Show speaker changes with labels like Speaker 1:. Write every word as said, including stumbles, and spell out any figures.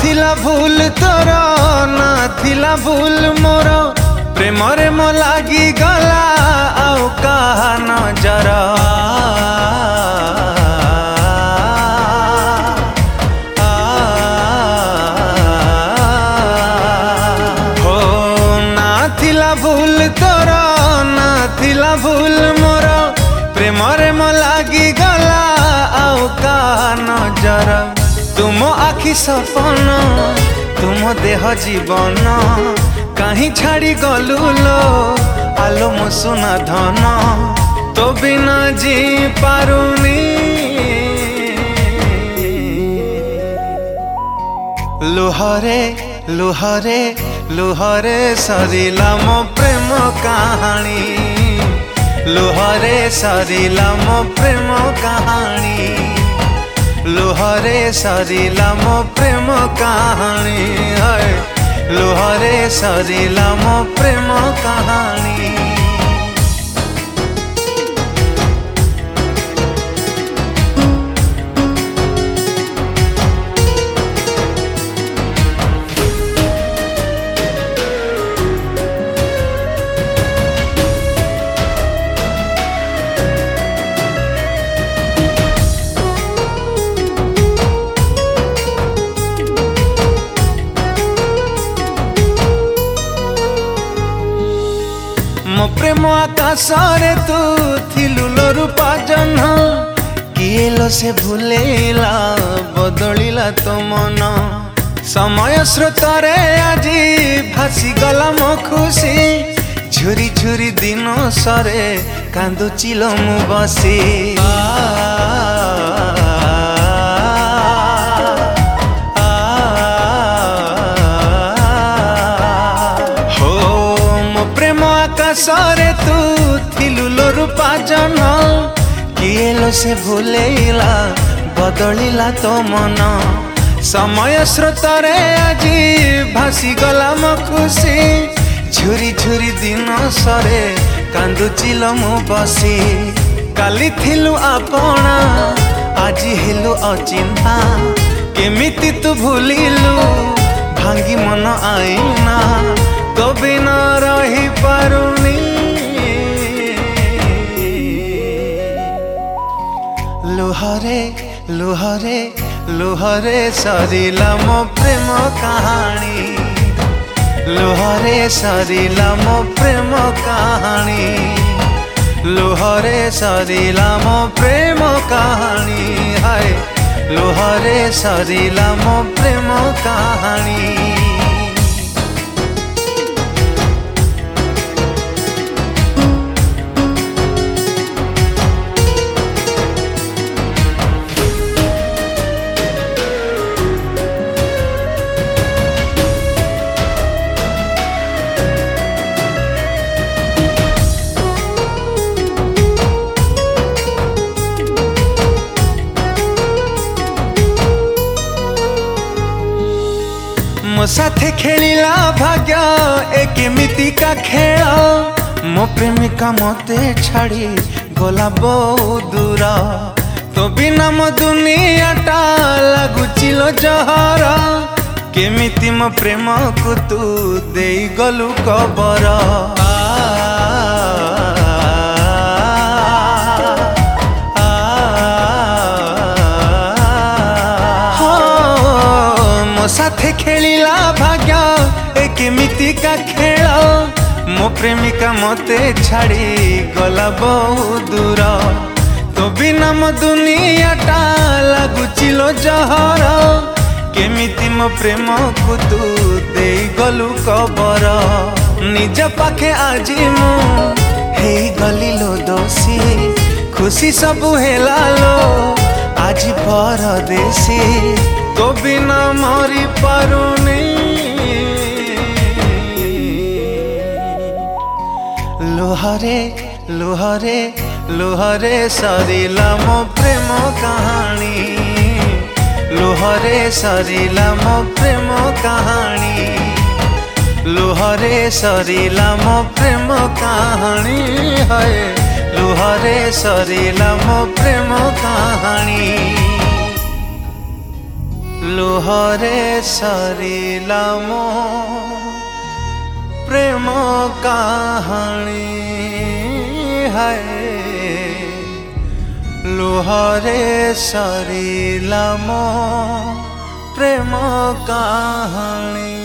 Speaker 1: थिला भूल तोर ना थिला भूल मोर प्रेम रे मो लागी गला आउ कहा नजर हो ना थिला भूल तोर ना थिला भूल मोर प्रेम रे मो लागी गला आउ कहा नजर तुम आखि सपन तुम देह जीवन कहीं छाड़ी गलु लो आलो मो सुना धन तो बिना जी पारुनी लुहरे लुहरे लुहरे सरिला मो प्रेम कहानी लुहरे सरिला मो प्रेम कहानी लुहरे सरिला मो प्रेम कहानी है लुहरे सरिला मो प्रेम कहानी मो प्रेम आकाश रे तू थिलु लो रूपा जन किए लो से भूलेला बदलिला तो मन समय स्रोत रे आजी भासी गला मो खुशी झुरी झुरी दिन सरे कांदुचिलो मु बसी सरे तू थिलु लो रूपा जन किए लो से भूलेला बदलिला तो मन समय स्रोत रे आजी भासी गला मो खुशी झुरी झुरी दिन सरे कांदुचिलो मु बसी काली थिलु आपणा आजी हेलु अचिन्हा केमिति तू भूलिलु भांगी मन आईना तो बिना रही पारुनी लुहरे लुहरे लुहरे सरिला मो प्रेम कहानी लुहरे सरिला मो प्रेम कहानी लुहरे सरिला मो प्रेम कहानी हाय लुहरे सरिला मो प्रेम कहानी मो साथे खेलिला भाग्य एक मिति का खेल मो प्रेमिका मते छाड़ी गला बहु दूर तो बिना मो दुनिया टा लगुचिलो जहर केमिति मो प्रेम को तू देई गलु कबर साथे खेलिला भाग्य एक मिति का खेल मो प्रेमिका मते छाड़ी गला बहु दूर तो बिना मो दुनिया टा लगुचिलो जहर केमिति मो प्रेम को तू देई गलु कबर निज पाखे आजी मु हेई गलिलो दोषी खुशी सबु हेला लो आज परदेसी तो बिना मरी पारुनी लुहरे लुहरे लुहरे सरिला मो प्रेम कहानी लुहरे सरिला मो प्रेम कहानी लुहरे सरिला मो प्रेम कहानी है लुहरे सरिला मो प्रेम कहानी। लुहरे सरिला मो प्रेम कहानी है लुहरे सरिला मो प्रेम कहानी।